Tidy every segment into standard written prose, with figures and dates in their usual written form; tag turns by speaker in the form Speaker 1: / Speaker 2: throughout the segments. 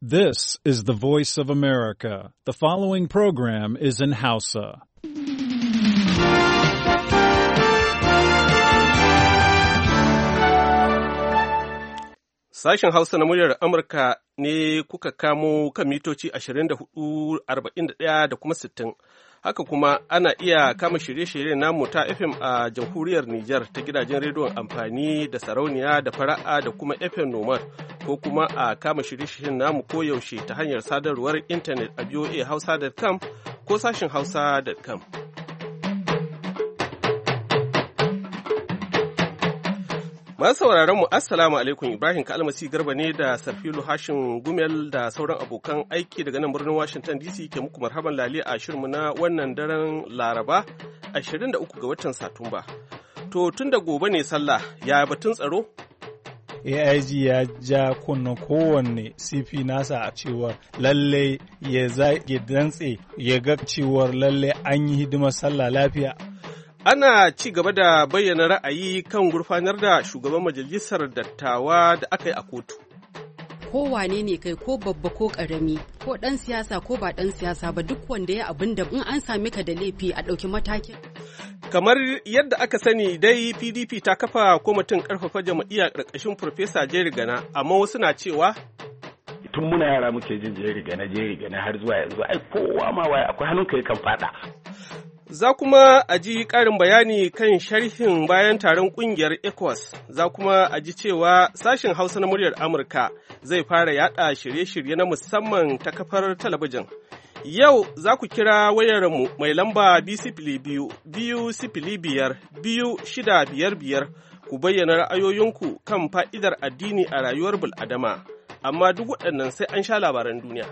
Speaker 1: This is the voice of America. The following program is in Hausa.
Speaker 2: Sashen Hausa na muryar Amurka ne kuka kamo kan mitoci 24, 41 da kuma 60. Haka kuma ana iya kama shirye-shiryen namu ta FM a jamhuriyar Nijar ta gidajen rediyon amfani da sarauniya da fara'a da kuma FM Nomad ko kuma a kama shirye-shiryen namu koyaushe ta hanyar sadarwar intanet a voahausa.com ko sashen hausa.com. Masu sauraron mu Assalamu alaikum, Ibrahim Kalmasi Garba ne da Sarfilu Hashin Gumel da sauran abokan aiki daga nan birnin Washington DC ke muku marhaban lale a shirinmu na wannan daren Laraba 23 ga watan Satumba. To tun da gobe ne sallah, ya batun tsaro?
Speaker 3: AIG ya ja kunna kowanne CP nasa a cewar lalle ya zage dantse ya ga cewar lalle an yi hidimar sallah lafiya.
Speaker 2: Ana ci gaba da bayyana ra'ayi kan gurfanar da shugaban majalisar dattawa da aka yi a kotu.
Speaker 4: Ko wane ne kai, ko babba ko ƙarami, ko ɗan siyasa ko ba ɗan siyasa ba, duk wanda ya abin da in an sami ka da laifi a ɗauki matakin.
Speaker 2: Kamar yadda aka sani dai PDP ta kafa kwamitin ƙarfafa jam'iyya ƙarƙashin Farfesa Jerry Gana, amma wasu na cewa
Speaker 5: tun muna yara muke jin Jerry Gana har zuwa yanzu ai kowa ma waye akwai hannun kai kan fada.
Speaker 2: Za kuma a ji ƙarin bayani kan sharhin bayan taron ƙungiyar ECOWAS, za kuma a ji cewa sashen Hausa na muryar Amurka zai fara yaɗa shirye-shirye na musamman ta kafar talabijin. Yau za ku kira wayarmu mai lamba biyar ku bayyana ra'ayoyinku kan fa'idar addini a rayuwar bil'adama, amma duk waɗannan sai an sha labaran duniya.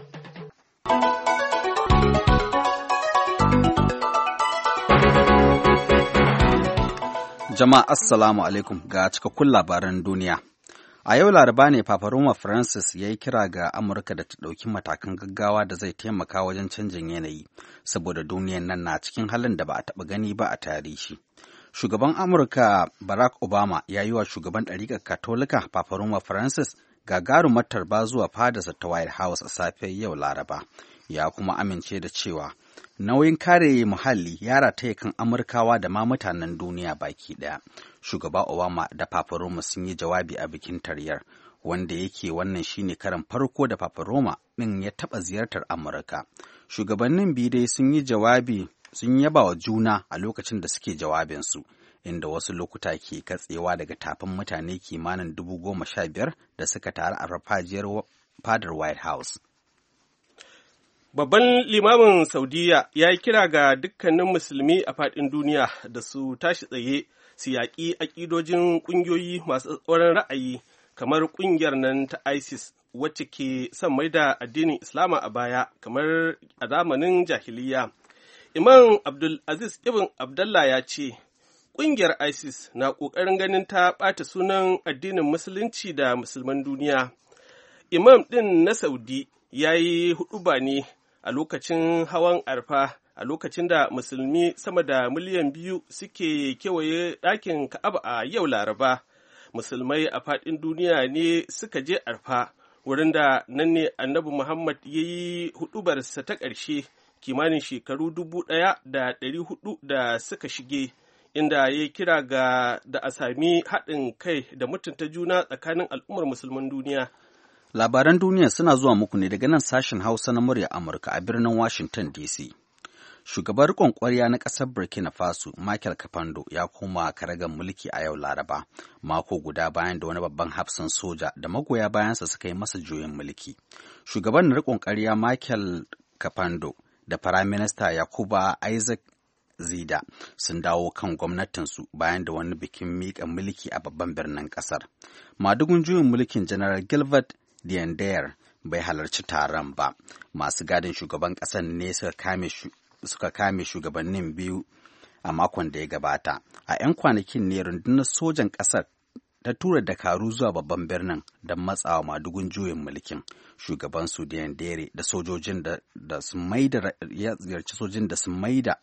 Speaker 6: Jama'a Assalamu alaikum ga cikakkun labaran duniya. A yau Laraba ne Papa Roma Francis ya yi kira ga Amurka da ta ɗauki matakan gaggawa da zai taimaka wajen canjin yanayi, saboda duniyan nan na cikin halin da ba a taɓa gani ba a tarihi. Shugaban Amurka Barack Obama ya yi wa shugaban ɗariƙar Katolika Papa Roma Francis gagarumar tarba zuwa fadarsa ta White House a safiyar yau Laraba, ya kuma amince da cewa nauyin kare muhalli ya rataye kan Amurkawa da ma mutanen duniya baki ɗaya. Shugaba Obama da Papa Roma sun yi jawabi a bikin taryar, wanda yake wannan shine karan farko da Papa Roma ɗin ya taɓa ziyartar Amurka. Shugabannin biyu dai sun yi jawabi, sun yaba wa juna a lokacin da suke jawabinsu, inda wasu lokuta ke katsewa daga tafin mutane kimanin 15,000 da suka taru a farfajiyar fadar White House.
Speaker 2: Babban limamin Saudiya ya yi kira ga dukkanin musulmi a faɗin duniya da su tashi tsaye su yaƙi aƙidojin ƙungiyoyi masu tsoron ra'ayi kamar ƙungiyar nan ta ISIS, wacce ke son mai da addinin Islama a baya kamar a zamanin jahiliya. Imam Abdulaziz Ibn Abdullah ya ce, ƙungiyar ISIS na ƙoƙarin ganin ta ɓata sunan addinin Musulunci da musulman duniya. Imam ɗin na Saudi ya yi huɗuba ne a lokacin hawan arfa, a lokacin da musulmi sama da miliyan 2 suke kewaye ɗakin Ka'aba a yau Laraba. Musulmai a faɗin duniya ne suka je arfa, wurin da nan ne Annabi Muhammad ya yi huɗubarsa ta ƙarshe kimanin shekaru 1,400 da suka shige, inda ya yi kira da a sami haɗin kai da mutunta juna tsakanin al'ummar musulman duniya.
Speaker 6: Labaran duniya suna zuwa muku ne daga nan sashen Hausa na murya Amurka a birnin Washington DC. Shugaban riƙon ƙwarya na ƙasar Burkina Faso, Michael Kafando, ya koma karagar mulki a yau Laraba, mako guda bayan da wani babban hafsan soja da magoya bayansa suka yi masa juyin mulki. Shugaban riƙon ƙwarya Michael Kafando da Firaminista Yakuba Isaac Zida sun dawo kan gwamnatinsu bayan da wani bikin miƙa mulki a babban birnin ƙasar. Madugun juyin mulkin General Gilbert Diendere bai halarci taron ba. Masu gadin shugaban ƙasar ne suka kame shugabannin biyu a makon da ya gabata. A 'yan kwanakin ne rundunar sojan ƙasar ta tura dakaru zuwa babban birnin don matsawa madugun juyin mulkin. Shugaban su Diendere da sojojin da sun maida ya ziyarci sojin da sun maida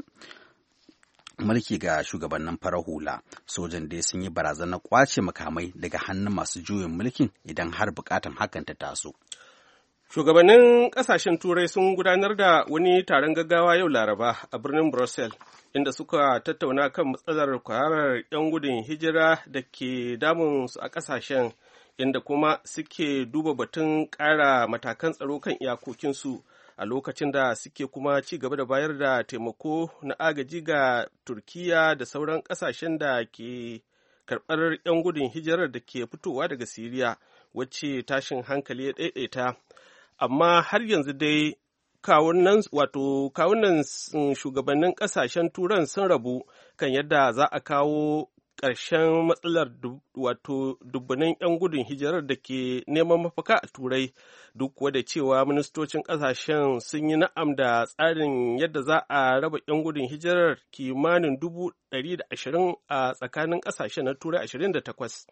Speaker 6: mulki ga shugabannin farar hula. Sojan dai sun yi barazanar kwace makamai daga hannun masu juyin mulkin idan har bukatan hakan ta taso.
Speaker 2: Shugabannin ƙasashen Turai sun gudanar da wani taron gaggawa yau Laraba a birnin Brussels, inda suka tattauna kan matsalar kwararar 'yan gudun hijira da ke damunsu a ƙasashen, inda kuma suke duba batun ƙara matakan tsaro kan iyakokinsu a lokacin da suke kuma ci gaba da bayar da taimako na agaji ga Turkiya da sauran ƙasashen da ke karɓar 'yan gudun hijirar da ke fitowa daga Siriya, wacce tashin hankali ya ɗaiɗaita. Amma har yanzu dai kawunan shugabannin ƙasashen turan sun rabu kan yadda za a kawo ƙarshen matsalar dubbanin 'yan gudun hijirar da ke neman mafaka a turai, duk da cewa ministocin ƙasashen sun yi na'am da tsarin yadda za a raba 'yan gudun hijirar kimanin 120,000 a tsakanin ƙasashen na turai 28.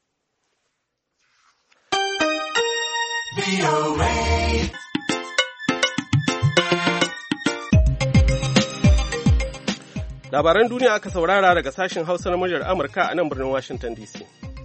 Speaker 2: Labaran duniya aka saurara daga sashen Hausa na muryar Amurka a nan birnin Washington DC.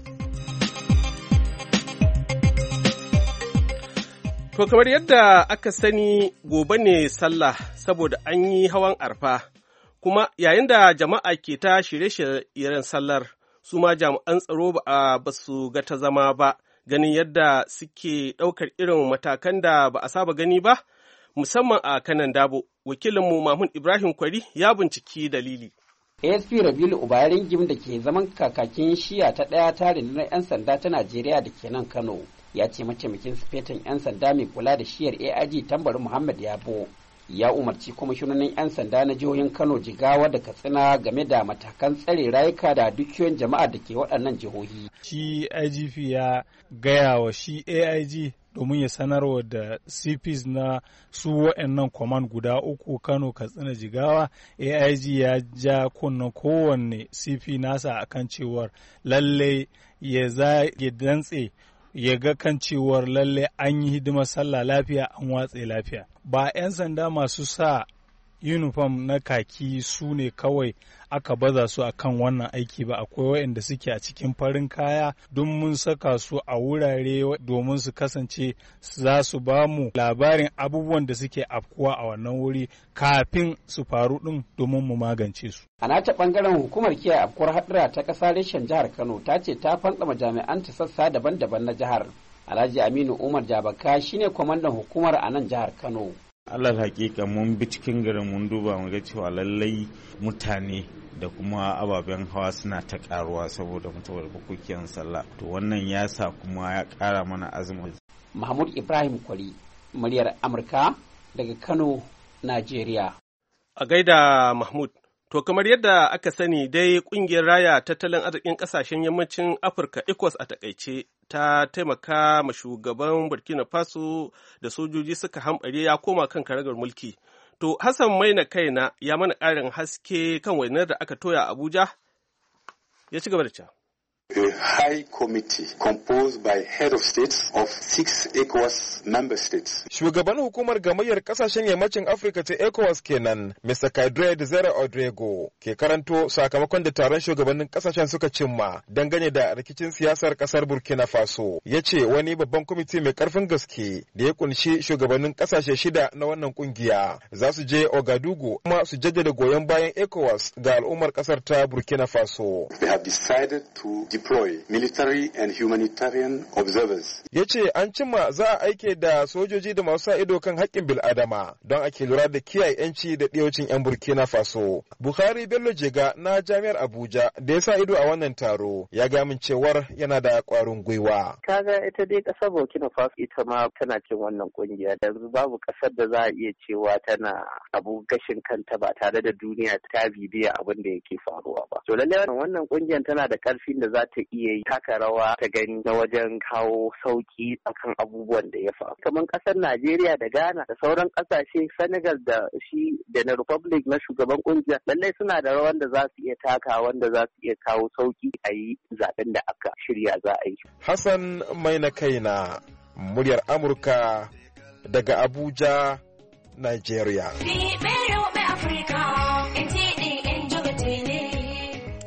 Speaker 2: To kamar yadda aka sani gobe ne sallah saboda an yi hawan arfa, kuma yayin da jama'a ke ta shirye-shiryen sallar, su ma jami'an tsaro ba su ga ta zama ba, ganin yadda suke ɗaukar irin matakan da ba a saba gani ba, musamman a kanan dabo. Wakilinmu Mahmud Ibrahim Kwari ya binciki dalili.
Speaker 7: ASP Rabilu Ubayarin Gim da ke zaman kakakin shiya ta ɗaya ta rundunar 'yan sanda ta Najeriya da ke nan Kano, ya ce mataimakin sifetin 'yan sanda mai kula da shiyar AIG Tambari Muhammad Yabo ya umarci kwamishinonin 'yan sanda na jihohin Kano, Jigawa da Katsina game da matakan tsare rayuka da dukiyoyin jama'a da ke waɗannan jihohi.
Speaker 3: Shi IGP ya gaya wa shi AIG domin ya sanarwa da CPs na su waɗannan command guda uku Kano, Katsina, Jigawa. AIG ya ja kunna kowanne CP nasa akan cewar lalle ya dantse ya ga kan cewar lalle an yi hidimar sallah lafiya, an watse lafiya. Ba 'yan sanda masu sa uniform na kaki su ne kawai aka baza su akan wannan aiki ba, akwai waɗanda suke a cikin farin kaya don mun saka su a wurare domin su kasance za su ba mu labarin abubuwan da suke afkuwa a wannan wuri kafin su faru ɗin domin mu magance su.
Speaker 7: A nata ɓangaren hukumar kiyaye afkuwar haɗura ta ƙasa reshen jihar Kano ta ce ta fantsama jami'an ta sassa daban-daban na jihar. Alhaji Aminu Umar Jabaka shine kwamandan hukumar a nan jihar Kano.
Speaker 8: alal hakika mun bi cikin garin mun duba mu ga cewa lallai mutane da kuma ababen hawa suna ta karuwa saboda mutuwar bukukuwan sallah, to wannan ya sa kuma ya kara mana azumin.
Speaker 7: Mahmud Ibrahim Kwari, muryar Amurka daga Kano, Najeriya.
Speaker 2: A gaida Mahmud. To kamar yadda aka sani dai ƙungiyar raya tattalin arzikin ƙasashen yammacin Afirka ECOWAS a takaice ta taimaka ma shugaban Burkina Faso da sojoji suka hambare ya koma kan karagar mulki. To Hassan Maina kaina ya mana ƙarin haske kan wainar da aka toya Abuja, ya ci gaba da cewa.
Speaker 9: A high committee composed by head of states of 6 ECOWAS member states.
Speaker 10: Shugaban hukumar gamayyar kasashen yammacin Afirka ta ECOWAS kenan, Mr. Kadre Dzere Odrego, ke karanto sakamakon da taron shugabannin kasashen suka cimma dangane da rikicin siyasar kasar Burkina Faso. Ya ce wani babban kwamiti mai karfin gaske da ya kunshi shugabannin kasashe 6 na wannan kungiya za su je Ouagadougou kuma su jaddada goyon bayan ECOWAS ga al'ummar kasar ta Burkina Faso.
Speaker 9: They have decided to deploy military and humanitarian observers.
Speaker 10: Ya ce an cimma za a aike da sojoji da masu sa ido kan haƙƙin bil'adama don ake lura da kiyaye 'yanci da ɗiyaucin 'yan Burkina Faso. Buhari Bello Jega na Jami'ar Abuja da ya sa ido a wannan taro ya ga min cewar yana da ƙwarin gwiwa.
Speaker 11: Kaga ita dai ƙasar Burkina Faso ita ma tana cin wannan ƙungiya, yanzu babu ƙasar da za a iya cewa tana abu gashin kanta ba tare da duniya ta bibiya abin da yake faruwa ba. To lallai wannan ƙungiyar tana da ƙarfin da za ta iya taka rawa ta gani na wajen kawo sauki akan abubuwan da ya faru. Kamar ƙasar Najeriya da Ghana da sauran ƙasashe, Senegal da shi da na Republic na shugaban ƙungiyar, lallai suna da rawan da za su iya taka wanda za su iya kawo sauki a yi zaben da aka shirya za a yi.
Speaker 10: Hassan Maina kaina, muryar Amurka daga Abuja, Najeriya.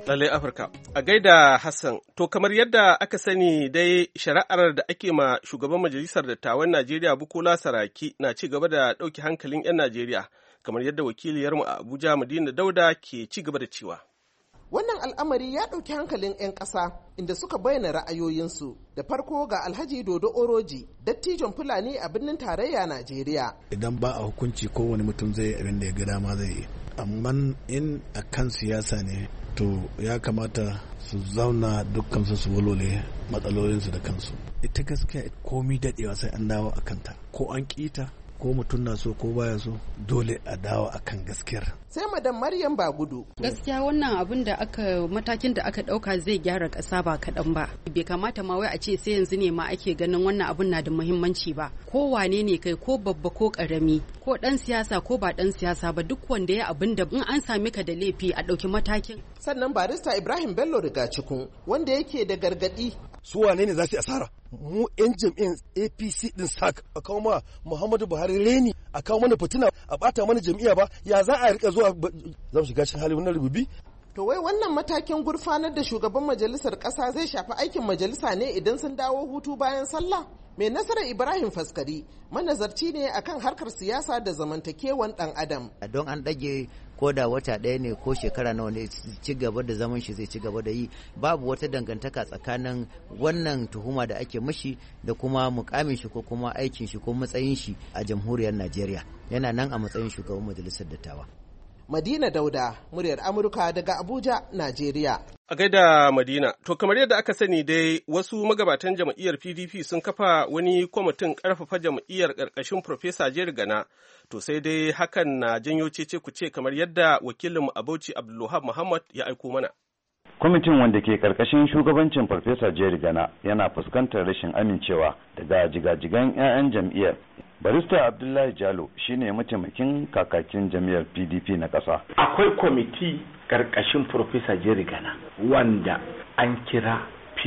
Speaker 2: Lallai Afirka. A gaida Hassan, to kamar yadda aka sani dai shari'ar da ake ma shugaban Majalisar Dattawan Najeriya Bukola Saraki na ci gaba da ɗauki hankalin 'yan Najeriya, kamar yadda wakiliyarmu a Abuja Madina Dauda ke ci gaba da cewa.
Speaker 12: Wannan al'amari ya ɗauki hankalin 'yan ƙasa inda suka bayyana ra'ayoyinsu. Da farko ga Alhaji Dodo Oroji, dattijon Fulani a birnin tarayya Najeriya.
Speaker 13: Idan ba a hukunci kowane mutum zai abin da ya ga dama zai yi. Amma in a kan siyasa ne to ya kamata su zauna dukkan su walwale matsalolinsu da kansu. Ita gaskiya komi daɗewa sai an dawo a kanta. Ko an ƙita ko mutum na so ko baya so dole a dawo akan gaskiyar.
Speaker 12: Sai madam Maryam Bagudu.
Speaker 4: Gaskiya wannan abin da matakin da aka dauka zai gyara kasa ba kaɗan ba. Bai kamata ma wai a ce sai yanzu ne ma ake ganin wannan abin na da muhimmanci ba. Ko wane ne kai ko babba ko karami ko dan siyasa ko ba dan siyasa ba duk wanda ya abin da in an sami ka da laifi a dauki matakin.
Speaker 12: Sannan barista Ibrahim Bello Rigacikun wanda yake da gargadi.
Speaker 14: Su wane ne za su yi asara? Mu 'yan jam'iyyar APC din sak a kawo ma Muhammadu Buhari reni a kawo mana fitina a bata mana jam'iyya ba ya za a rika zuwa za mu shiga cikin hali wannan rububi.
Speaker 12: To wai wannan matakin gurfanar da shugaban majalisar ƙasa zai shafi aikin majalisa ne idan sun dawo hutu bayan sallah? Mai nasarar Ibrahim Faskari manazarci ne akan harkar siyasa da zamantakewan ɗan adam.
Speaker 15: Don an ɗage ko da wata ɗaya ne ko shekara nawa ne ci gaba da zaman shi zai ci gaba da yi, babu wata dangantaka tsakanin wannan tuhuma da ake mashi da kuma mukamin shi ko kuma aikin shi ko matsayin shi a jamhuriyar Najeriya. Yana nan a matsayin shugaban majalisar dattawa.
Speaker 12: Madina Dauda, muryar Amurka daga Abuja, Najeriya.
Speaker 2: A gaida Madina, to kamar yadda aka sani dai wasu magabatan jam'iyyar PDP sun kafa wani kwamitin ƙarfafa jam'iyyar ƙarƙashin Profesa Jerry Gana, to sai dai hakan na janyo cece kuce kamar yadda wakilinmu a Bauchi Abdulwahab Muhammad ya aiko mana.
Speaker 16: Kwamitin wanda ke karkashin shugabancin Farfesa Jerry Gana yana fuskantar rashin amincewa daga jigajigan 'ya'yan jam'iyyar. Barista Abdullahi Jalo shine mataimakin kakakin jam'iyyar PDP na ƙasa.
Speaker 5: Akwai kwamiti karkashin Farfesa Jerry Gana wanda an kira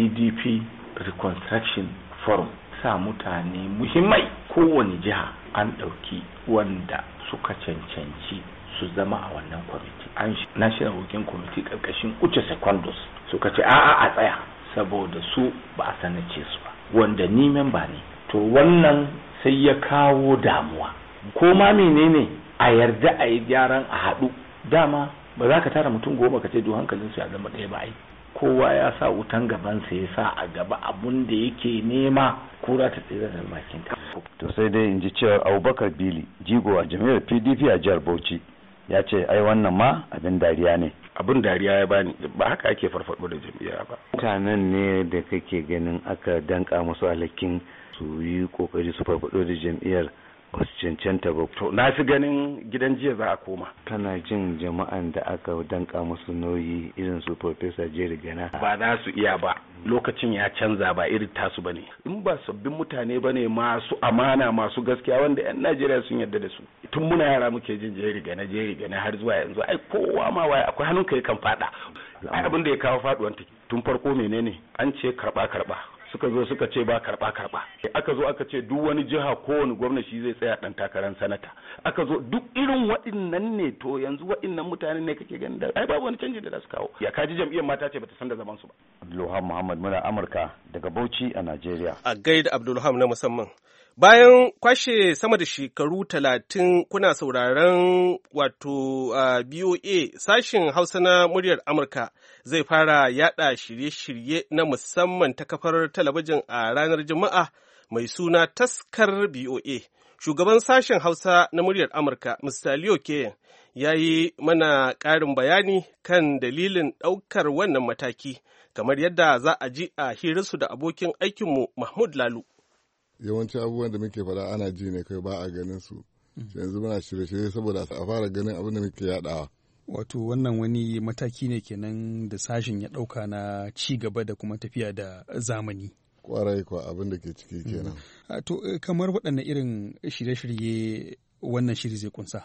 Speaker 5: PDP Reconstruction Forum, sa mutane muhimmai kowane jiha an ɗauki wanda suka cancanci su zama a wannan kwamiti. An National Working Committee karkashin Uche Secondos suka ce a'a a tsaya saboda su ba a sanace su ba, wanda ni memba ne. To wannan sai ya kawo damuwa. Ko ma menene a yarda a yi gyaran a haɗu. Dama ba za ka tara mutum goma ka ce duk hankalin su ya zama ɗaya ba ai. Kowa ya sa wutan gabansa ya sa a gaba abun da yake nema kura ta tsira da bakin ta.
Speaker 16: To sai dai in ji cewa Abubakar Bili jigo a jami'ar PDP a jihar Bauchi ya ce ai wannan ma abin dariya ne.
Speaker 5: Abin dariya ya bani, ba haka ake farfaɗo da jam'iyya ba.
Speaker 16: Mutanen ne da kake ganin aka danka musu alhakin su yi kokari su farfaɗo da jam'iyyar ba su cancanta ba.
Speaker 5: To na fi ganin gidan jiya za a koma.
Speaker 16: Kana jin jama'an da aka danka musu nauyi irin su Profesa Jerry Gana
Speaker 5: ba za su iya ba, lokacin ya canza ba irin tasu bane. In ba sabbin mutane bane masu amana masu gaskiya wanda 'yan Najeriya sun yarda da su. Tun muna yara muke jin Jerry Gana har zuwa yanzu ai kowa ma waye akwai hannun kai kan fada. Ai abin da ya kawo faduwan ta tun farko menene an ce karba suka zo suka ce ba karba aka zo aka ce duk wani jiha kowane gwamna shi zai tsaya dan takarar sanata, aka zo duk irin waɗannan ne. To yanzu waɗannan mutanen ne kake ganin da ai babu wani canji da za su kawo. Ya kaji jam'iyyar mata ce bata san da zaman su ba.
Speaker 16: Abdulwahab Muhammad muna Amurka daga Bauchi a Najeriya.
Speaker 2: A gaida Abdulwahab na musamman. Bayan kwashe sama da shekaru 30 kuna sauraron wato BOA sashin Hausa na muryar Amurka zai fara yada shirye-shirye na musamman ta kafar talabijin a ranar Juma'a mai suna Taskar BOA. Shugaban sashen Hausa na muryar Amurka, Mr. Leo Keyen, ya yi mana ƙarin bayani kan dalilin ɗaukar wannan mataki, kamar yadda za a ji a hirarsu da abokin aikinmu Mahmud Lalu.
Speaker 17: Yawancin abubuwan da muke faɗa ana ji ne kai ba a ganin su. Yanzu muna shirye-shirye saboda a fara ganin abin da muke yaɗawa.
Speaker 18: Wato wannan wani mataki ne kenan da sashen ya ɗauka na ci gaba da kuma tafiya da zamani.
Speaker 17: Kwarai kwa abin da ke ciki kenan.
Speaker 18: To kamar waɗanne irin shirye-shirye wannan shiri zai kunsa?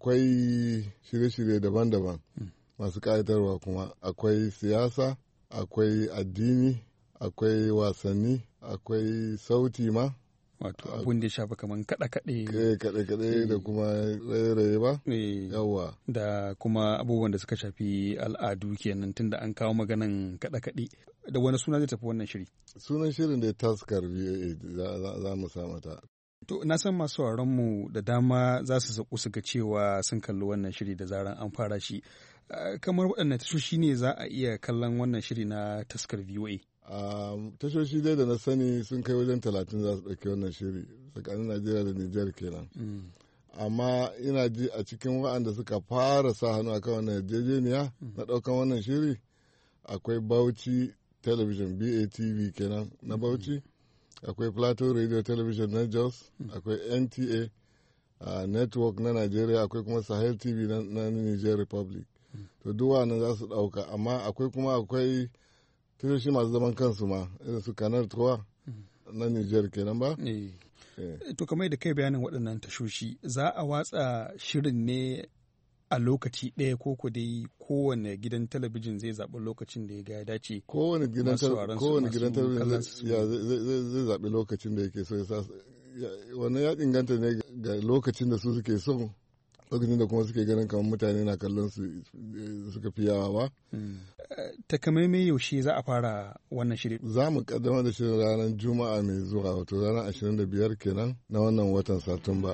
Speaker 17: Akwai shirye-shirye daban-daban masu ƙayatarwa kuma akwai siyasa, akwai addini, akwai wasanni, akwai sauti ma,
Speaker 18: wato abun da ya shafa kamar
Speaker 17: kaɗe-kaɗe da kuma raye-raye ba yawa
Speaker 18: da kuma abubuwan da suka shafi al'adu kenan tunda an kawo maganan kaɗe-kaɗe. Da wani suna zai tafi wannan shiri?
Speaker 17: Sunan shirin da taskar VOA za mu sa mata.
Speaker 18: To na san masu mu da dama za su saku su ga cewa sun kalli wannan shiri da zaran an fara shi. Kamar waɗannan tashoshi ne za a iya kallon wannan shiri na taskar VOA?
Speaker 17: Tashoshi dai da na sani sun kai wajen 30 za su ɗauki wannan shiri tsakanin Najeriya da Nijar kenan. Amma ina ji a cikin waɗanda suka fara sa hannu akan wannan yarjejeniya na ɗaukan wannan shiri akwai Bauchi Television BATV kenan na Bauchi, akwai Plateau Radio Television na Jos, akwai NTA Network na Najeriya, akwai kuma Sahel TV na Niger Republic. To duk wannan za su ɗauka, amma akwai tashoshi masu zaman kansu ma irin su Canal 3 na Niger kenan ba?
Speaker 18: To kamar da kai bayanin waɗannan tashoshi za a watsa shirin ne a lokaci ɗaya ko dai kowane gidan talabijin zai zaɓi lokacin da ya ga ya dace.
Speaker 17: Kowane gidan talabijin zai zaɓi lokacin da yake so ya sa. Wannan ya inganta ne ga lokacin da su suke so, lokacin da kuma suke ganin kamar mutane na kallon su suka fi yawa ba.
Speaker 18: Takamaimai yaushe za a fara wannan shirin?
Speaker 17: Za mu kaddamar da shirin ranar Juma'a mai zuwa, wato ranar 25 kenan na wannan watan Satumba.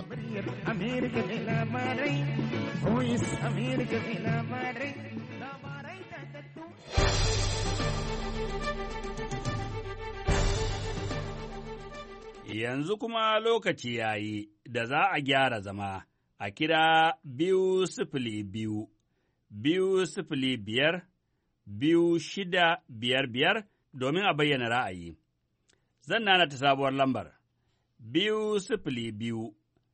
Speaker 19: Yanzu kuma lokaci ya yi da za a gyara zama a kira 202 205 2655 domin a bayyana ra'ayi. Zan nana ta sabuwar lambar 202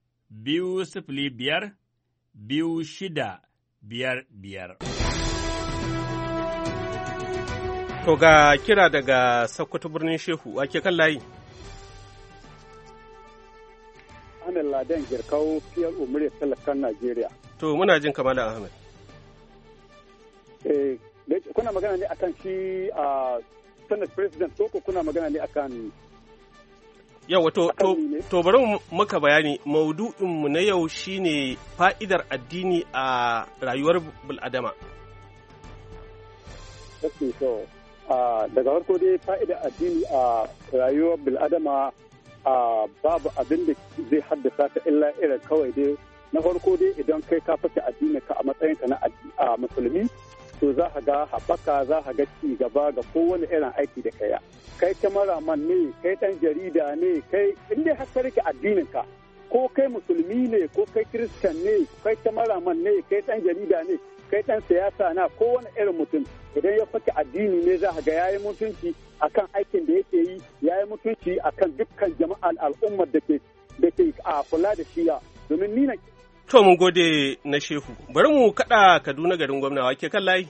Speaker 19: 205 2655.
Speaker 2: To ga kira daga Sokoto birnin Shehu, ake kan layi.
Speaker 20: Ahmed Laden Girkau, fiyar umuriyar talakan Najeriya.
Speaker 2: To muna jin Kamala Ahmed.
Speaker 20: Kuna magana ne akan shi a Senate President ko kuna magana ne akan
Speaker 2: yawa to bari muka bayani maudu'inmu na yau shine fa'idar addini a rayuwar bil'adama.
Speaker 20: Daga farko dai fa'idar addini a rayuwar bil'adama babu abin da zai haddasa ta illa irin kawai dai na farko dai idan kai ka fata addini ka a matsayinka na musulmi to za ka ga haɓaka, za ka ga ci gaba ga kowane irin aiki da kaya. Kai kamaraman ne, kai ɗan jarida ne, kai inda haka rike addininka, ko kai musulmi ne, ko kai kiristan ne, kai kamaraman ne, kai ɗan jarida ne, kai ɗan siyasa na kowane irin mutum idan ya fake addini ne za ka ga yayi mutunci akan aikin da yake yi, yayi mutunci akan dukkan jama'an al'ummar da ke a kula da shiya domin ni na.
Speaker 2: To mun gode na Shehu. Bari mu kaɗa Kaduna garin gwamna, wake kan layi.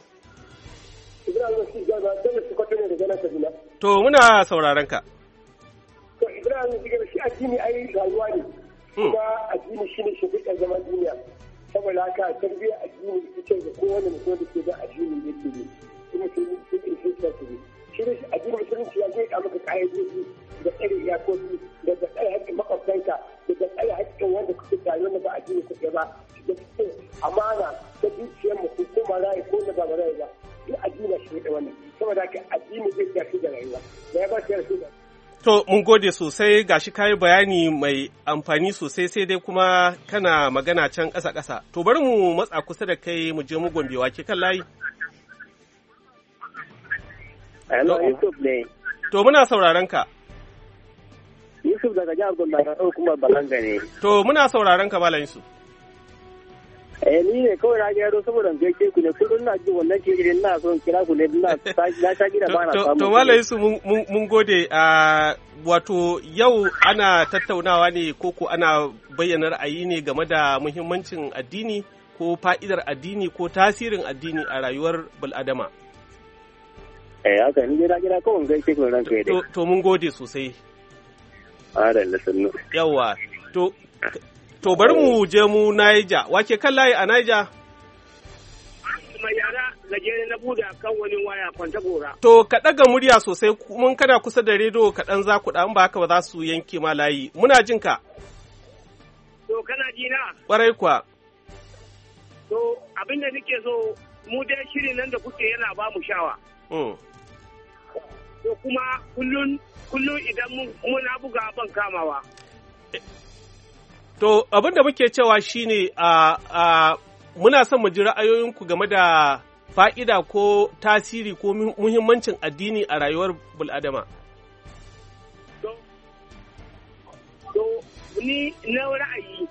Speaker 2: To muna sauraron ka.
Speaker 21: To Ibrahim shi addini ai rayuwa ne. Kuma addini shine shimfiɗar zaman duniya. Saboda haka tarbiyyar addini ita ce da kowane mutum da ke da addini da ke ne. Kuma ke ne ke kirkirta su ne. Shi ne addini musulunci ya zai maka ƙa'idoji da tsare iyakoki da tsare haƙƙin makwabtanka da tsare haƙƙin wanda kuke tare wanda ba addini kuke ba da cikin amana ta dukiyar mutum ko ma rai ko da ba rai ba duk addini shi ne wannan saboda haka addini zai tafi da rayuwa da ya ba shi da.
Speaker 2: To mun gode sosai gashi kayi bayani mai amfani sosai sai dai kuma kana magana can ƙasa-ƙasa. To bari mu matsa kusa da kai mu je mu Gombe wake kan layi.
Speaker 21: Hello Yusuf ne.
Speaker 2: To muna sauraron ka.
Speaker 21: Yusuf daga jihar Gombe da hukumar Balanga ne.
Speaker 2: To muna sauraron ka Malam Yusuf.
Speaker 21: Ni ne kawai na gyaro saboda gaike ku ne kullum na ji wannan shirin na son kira ku ne na ta gida ba na samu.
Speaker 2: To Malam Yusuf mun gode wato yau ana tattaunawa ne ko ana bayyana ra'ayi ne game da muhimmancin addini ko fa'idar addini ko tasirin addini a rayuwar bil'adama.
Speaker 21: Haka ni na kira kawai gaike ku ranka dai.
Speaker 2: To mun gode sosai.
Speaker 21: Adalla sannu.
Speaker 2: Yawwa, to bari mu je mu Niger, wake kan layi a Niger?
Speaker 21: gajere na bude kan wani waya kwanta gora.
Speaker 2: To ka ɗaga murya sosai mun kana kusa da rediyo kaɗan za ku ɗan ba haka ba za su yanke ma layi. Muna jin ka.
Speaker 21: To kana ji na?
Speaker 2: Ƙwarai kuwa.
Speaker 21: To abin da nake so mu dai shirin nan da kuke yana ba mu shawa. To kuma kullum idan muna buga ban kamawa.
Speaker 2: To abin da muke cewa shine muna son mu ji ra'ayoyinku game da fa'ida ko tasiri ko muhimmancin addini a rayuwar bul'adama.
Speaker 21: To ni na ra'ayi.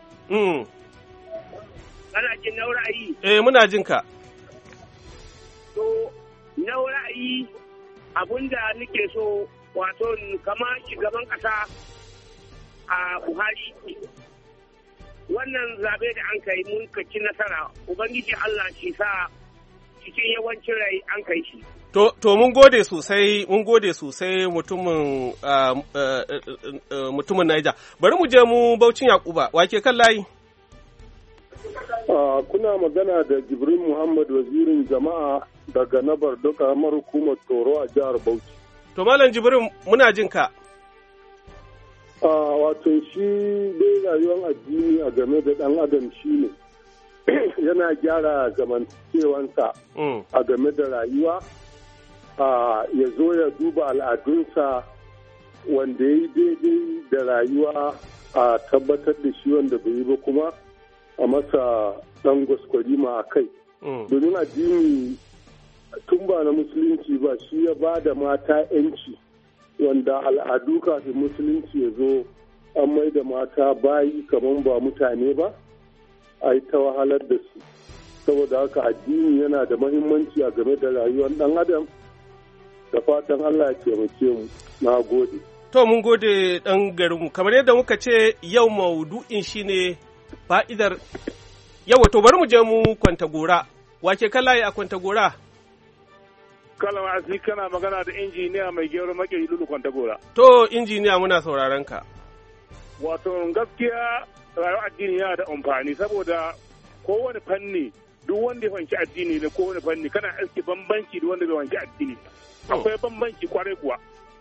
Speaker 21: Kana jin na ra'ayi?
Speaker 2: Muna jin ka.
Speaker 21: To na ra'ayi abinda nake so wato kama shugaban ƙasa a Buhari. Wannan zabe da an kai mun ci nasara, Ubangiji Allah shi sa cikin yawancin rai an kai shi.
Speaker 2: To mun gode sosai mutumin Niger. Bari mu je mu Baucin Yakuba, wake kan layi?
Speaker 1: Kuna magana da Jibrin Muhammad wazirin jama'a daga Nabar Doka kamar hukumar Toro a jihar Bauchi.
Speaker 2: To Malam Jibrin muna jin ka.
Speaker 1: Wato shi dai rayuwar addini a game da ɗan adam shi ne yana gyara zamantakewansa a game da rayuwa, ya zo ya duba al'adunsa wanda ya yi daidai da rayuwa a tabbatar da shi wanda bai yi ba kuma a masa ɗan gwaskwarima a kai. Domin addini tun ba na musulunci ba shi ya ba da mata 'yanci. Wanda al'adu kafin musulunci ya zo an mai da mata bayi kamar ba mutane ba a yi ta wahalar da su, saboda haka addini yana da mahimmanci a game da rayuwar ɗan adam. Da fatan Allah ya taimake mu. Na gode.
Speaker 2: To mun gode ɗan garinmu, kamar yadda muka ce yau maudu'in shine fa'idar yawa. To bari mu je mu Kwantagora, wake kallaye a Kwantagora?
Speaker 1: Kalama Asli kana magana da injiniya mai gero makeri Lulu Kwantagora.
Speaker 2: To injiniya muna sauraron ka.
Speaker 1: Wato gaskiya rayuwar addini yana da amfani saboda kowane fanni duk wanda ya fanci addini da kowane fanni kana aiki bambanci da wanda bai fanci addini. Akwai bambanci kwarai kuwa.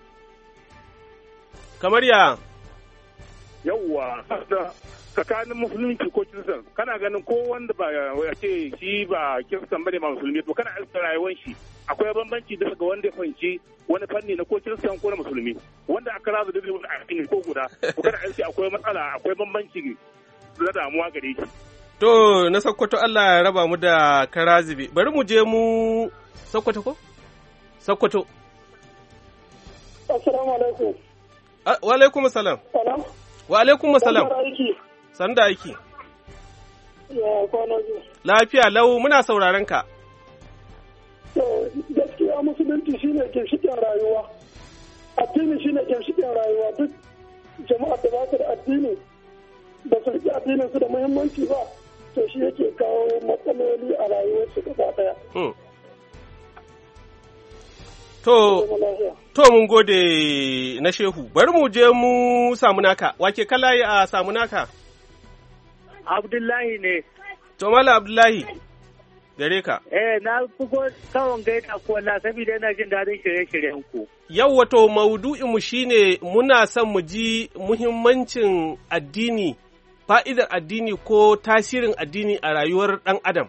Speaker 2: Kamar ya?
Speaker 1: Yawwa tsakanin musulunci ko kiristan kana ganin ko wanda ba ya ce shi ba kiristan bane ma musulmi to kana aiki rayuwar shi. Akwai bambanci daga ga wanda ya fahimci wani fanni na ko kiristan ko na musulmi wanda aka razu da wani addini ko guda ko kana aiki akwai matsala akwai bambanci da damuwa gare shi.
Speaker 2: To na Sokoto Allah ya raba mu da karazibi. Bari mu je mu Sokoto ko? Sokoto.
Speaker 21: Assalamu alaikum.
Speaker 2: Wa alaikum salam.
Speaker 21: Salam.
Speaker 2: Wa alaikum salam. Sanda aiki.
Speaker 21: Ya kwana ji.
Speaker 2: Lafiya lau muna sauraron ka.
Speaker 21: To gaskiya musulunci shine ginshiƙin rayuwa. Addini shine ginshiƙin rayuwa, duk jama'a da ba su da addini ba su riƙe addinin su da muhimmanci ba to shi yake kawo matsaloli a rayuwarsu gaba ɗaya.
Speaker 2: To mun gode na shehu, bari mu je mu samu naka, wake kalaye a samu naka?
Speaker 21: Abdullahi ne.
Speaker 2: To Mala Abdullahi, gare ka.
Speaker 21: Na fugo kawon gaida ko na saboda yana jin daɗin shirye-shiryen ku.
Speaker 2: Yau wato maudu'inmu shine muna son mu ji muhimmancin addini, fa'idar addini ko tasirin addini a rayuwar ɗan adam.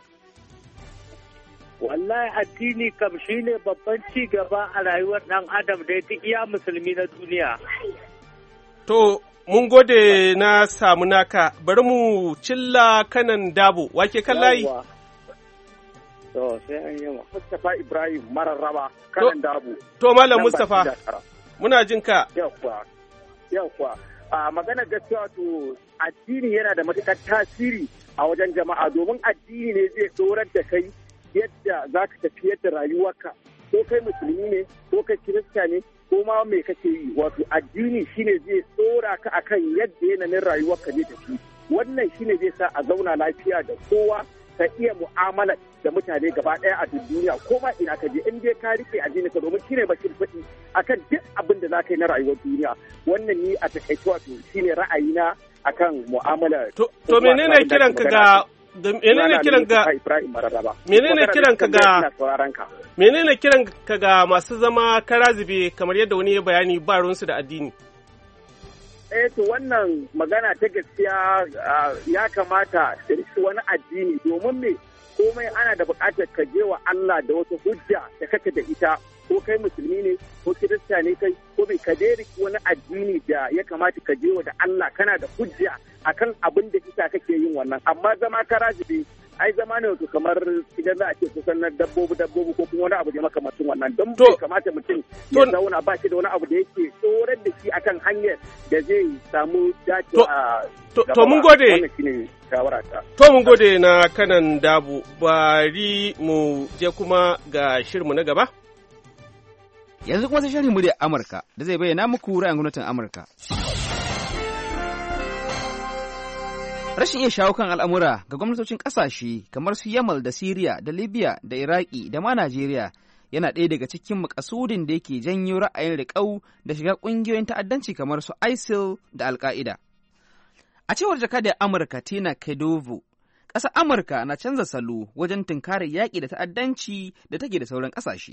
Speaker 21: Wallahi addini kam shine babban ci gaba a rayuwar ɗan adam da ya iya musulmi na duniya.
Speaker 2: To, mun gode na samu naka, bari mu cilla kanan dabo, wake kan layi?
Speaker 21: To, sai an yi Mustapha Ibrahim Mararraba kanan dabo.
Speaker 2: To, Malam Mustapha, muna jin ka.
Speaker 21: Yawwa. A magana gaskiya to addini yana da matuƙar tasiri a wajen jama'a domin addini ne zai tsorar da kai yadda za ka tafiyar da rayuwarka ko kai musulmi ne ko kai kirista ne ko ma me kake yi wato addini shine zai tsora ka akan yadda yanayin rayuwarka zai tafi wannan shine zai sa a zauna lafiya da kowa ka iya mu'amala da mutane gaba ɗaya a duniya ko ma ina ka je in dai ka rike addini ka domin shine bakin faɗi akan duk abin da za ka yi na rayuwar duniya wannan ni a takaice wato shine ra'ayina akan mu'amala.
Speaker 2: To menene kiran ka ga menene kiran ka ga masu zama karazibe kamar yadda wani ya bayani ba ruwansu da addini?
Speaker 6: To wannan magana ta gaskiya ya kamata su wani addini domin me komai ana da buƙatar ka je wa Allah da wata hujja da kake da ita ko kai musulmi ne ko kirista ne kai ko bai ka dai wani addini da ya kamata ka je wa da Allah kana da hujja akan abin da kisa kake yin wannan amma zama karazibi ai zama ne wato kamar idan za a ce kusan na dabbobi ko kuma wani abu da makamacin wannan don bai kamata mutum ya zauna ba shi da wani abu da yake tsorar da shi akan hanyar da zai samu dacewa
Speaker 2: to mun gode to mun gode na kanan dabu bari mu je kuma ga shirmu na gaba
Speaker 22: yanzu kuma sai sharhin muryar Amurka da zai bayyana muku ra'ayin gwamnatin Amurka. Rashin iya shawo kan al'amura ga gwamnatocin ƙasashe kamar su Yamal da Siriya da Libya da Iraki da ma Najeriya yana ɗaya daga cikin makasudin da yake janyo ra'ayin riƙau da shiga ƙungiyoyin ta'addanci kamar su ISIL da Al-Qaida. A cewar jakadiyar Amurka Tina Kedovo, ƙasar Amurka na canza salo wajen tunkarar yaƙi da ta'addanci da take da sauran ƙasashe.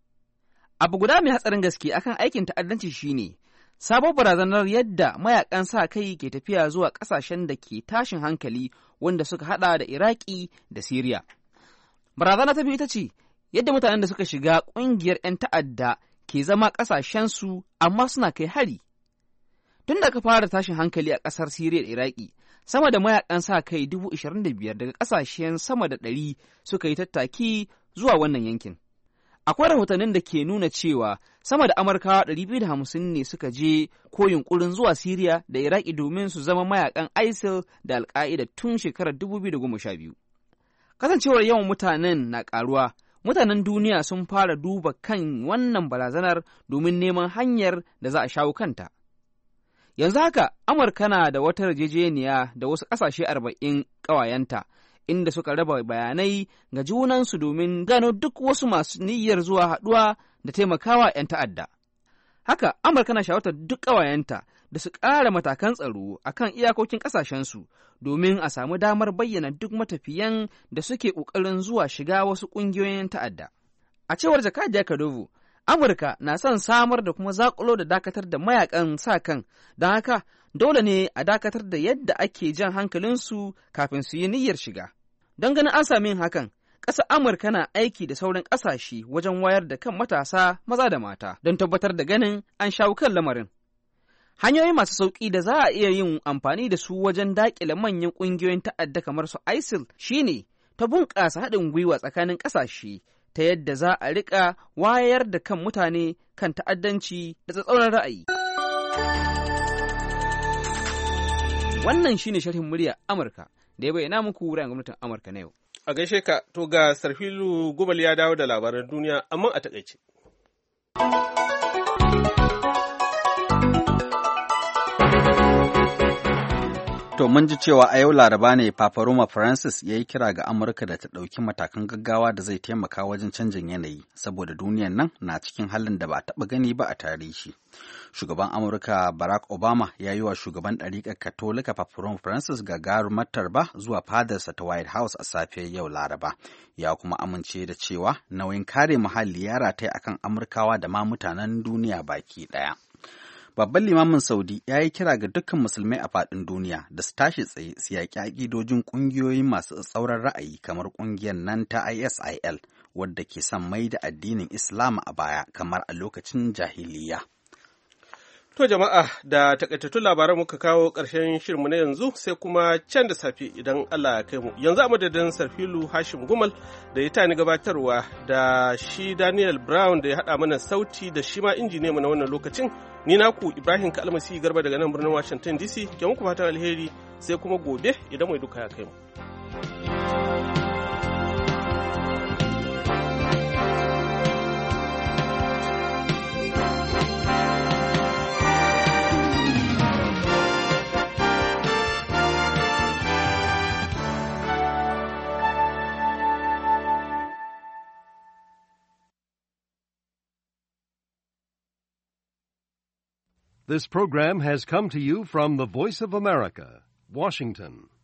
Speaker 22: Abu guda mai hatsarin gaske akan aikin ta'addanci shine sabon barazanar yadda mayakan sa kai ke tafiya zuwa ƙasashen da ke tashin hankali wanda suka hada da Iraki da Siriya. Barazana ta biyu ita ce yadda mutanen da suka shiga ƙungiyar 'yan ta'adda ke zama ƙasashensu amma suna kai hari. Tun da aka fara tashin hankali a ƙasar Siriya da Iraki, sama da mayakan sa kai 25,000 daga ƙasashen sama da 100 suka yi tattaki zuwa wannan yankin. Akwai rahotannin da ke nuna cewa sama da Amurkawa 250 ne suka je ko yunkurin zuwa Siriya da Iraki domin su zama mayakan ISIL da Al-Qaida tun shekarar 2012. Kasancewar yawan mutanen na ƙaruwa, mutanen duniya sun fara duba kan wannan barazanar domin neman hanyar da za a shawo kanta. Yanzu haka, Amurka na da wata yarjejeniya da wasu ƙasashe 40 ƙawayenta, inda suka raba bayanai ga junansu domin gano duk wasu masu niyyar zuwa haɗuwa da taimakawa 'yan ta'adda. Haka, Amurka na shawartar duk ƙawayenta da su ƙara matakan tsaro a kan iyakokin ƙasashensu domin a samu damar bayyana duk matafiyan da suke ƙoƙarin zuwa shiga wasu ƙungiyoyin ta'adda. A cewar Jakadiya Kadovo, Amurka na son samar da kuma zaƙulo da dakatar da mayakan sa kan, don haka dole ne a dakatar da yadda ake jan hankalinsu kafin su yi niyyar shiga. Don ganin an sami yin hakan, ƙasar Amurka na aiki da sauran ƙasashe wajen wayar da kan matasa maza da mata don tabbatar da ganin an shawo kan lamarin. Hanyoyi masu sauƙi da za a iya yin amfani da su wajen daƙile manyan ƙungiyoyin ta'adda kamar su ISIL shine ta bunƙasa haɗin gwiwa tsakanin ƙasashe ta yadda za a riƙa wayar da kan mutane kan ta'addanci da tsatsauran ra'ayi. Wannan shine sharhin murya Amurka da ya bayyana muku ra'ayin gwamnatin Amurka na yau.
Speaker 2: A gaishe ka, to ga Sarfilu Gubal ya dawo da labaran duniya amma a takaice.
Speaker 23: To mun ji cewa a yau Laraba ne Papa Roma Francis ya yi kira ga Amurka da ta ɗauki matakan gaggawa da zai taimaka wajen canjin yanayi, saboda duniyar nan na cikin halin da ba a taɓa gani ba a tarihi. Shugaban Amurka Barack Obama ya yi wa shugaban ɗariƙar Katolika Papa Roma Francis gagarumar tarba zuwa fadarsa ta White House a safiyar yau Laraba. Ya kuma amince da cewa nauyin kare muhalli ya rataya akan Amurkawa da ma mutanen duniya baki ɗaya. Babban limamin Saudi ya yi kira ga dukkan musulmai a faɗin duniya da su tashi tsaye su yaƙi aƙidojin ƙungiyoyi masu tsauran ra'ayi kamar ƙungiyar nan ta ISIL wadda ke son mai da addinin Islam a baya kamar a lokacin jahiliya.
Speaker 2: To jama'a, da takaitattun labaran muka kawo ƙarshen shirinmu na yanzu sai kuma can da safe idan Allah ya kai mu. Yanzu a madadin Sarfilu Hashim Gumal da ya tani gabatarwa da shi Daniel Brown da ya haɗa mana sauti da shi ma injiniyanmu na wannan lokacin. Ni naku Ibrahim Kalmasi Garba daga nan birnin Washington DC, ke muku fatan alheri sai kuma gobe idan mai duka ya kai mu.
Speaker 24: This program has come to you from the Voice of America, Washington.